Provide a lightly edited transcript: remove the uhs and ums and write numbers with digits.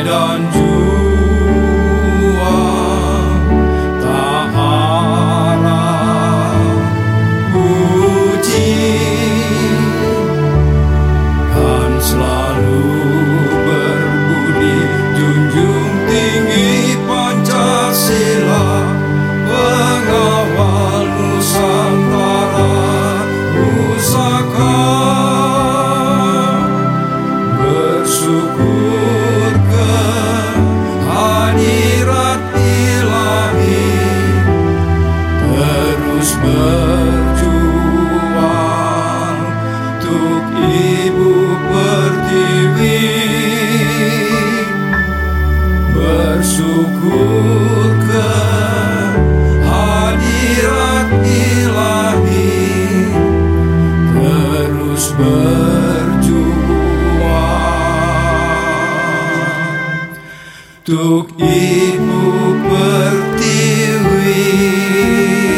medan juang tak arah uji, kan selalu berbudi junjung tinggi Pancasila, pengawal Nusantara pusaka. Bersyukur kehadirat Ilahi, terus berjuang untuk Ibu Pertiwi. Bersyukur kehadirat Ilahi, terus untuk Ibu Pertiwi.